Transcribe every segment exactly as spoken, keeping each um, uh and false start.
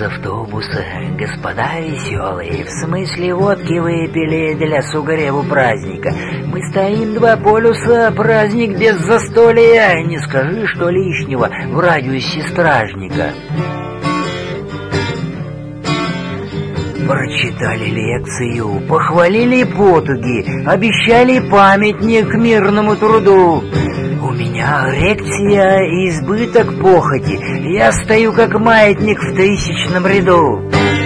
из автобуса, господа веселые, в смысле водки выпили для сугреву праздника. Мы стоим два полюса, праздник без застолья, не скажи, что лишнего в радиусе стражника. Прочитали лекцию, похвалили потуги, обещали памятник мирному труду. У меня эрекция и избыток похоти, я стою как маятник в тысячном ряду.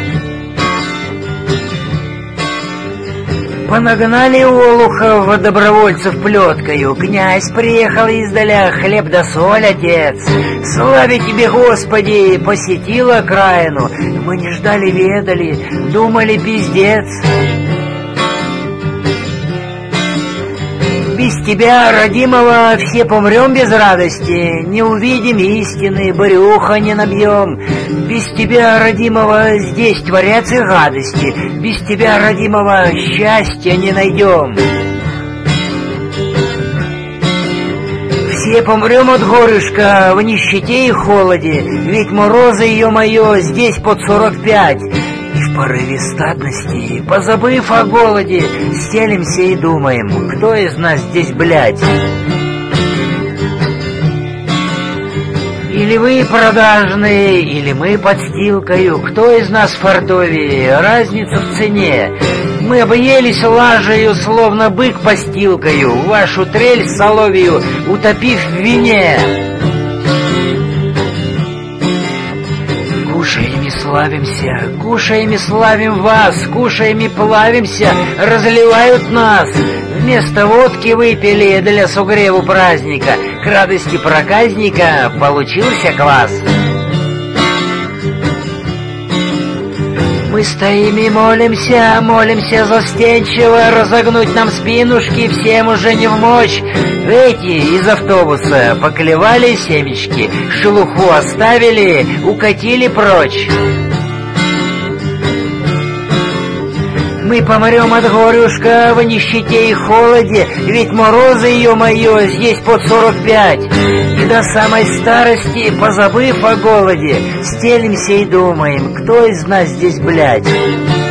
Понагнали олухов добровольцев плеткою, князь приехал издаля, хлеб да соль, отец. Славе тебе, Господи, посетил окраину, мы не ждали, ведали, думали, пиздец. Без тебя, родимого, все помрем без радости, не увидим истины, брюха не набьем. Без тебя, родимого, здесь творятся гадости, без тебя, родимого, счастья не найдем. Все помрем от горышка в нищете и холоде, ведь морозы, ё-моё, здесь под сорок пять. И в порыве стадности, позабыв о голоде, стелимся и думаем, кто из нас здесь, блядь? Или вы продажные, или мы подстилкою, кто из нас фартовее, разница в цене. Мы объелись лажею, словно бык постилкою, вашу трель соловью утопив в вине. Кушаями славимся, кушаями славим вас, кушаями плавимся, разливают нас. Вместо водки выпили для сугреву праздника, к радости проказника получился квас. Мы стоим и молимся, молимся застенчиво, разогнуть нам спинушки всем уже не в мочь. Эти из автобуса поклевали семечки, шелуху оставили, укатили прочь. Мы помрем от горюшка в нищете и холоде, ведь морозы, ё-моё, здесь под сорок пять. И до самой старости, позабыв о голоде, стелимся и думаем, кто из нас здесь, блядь?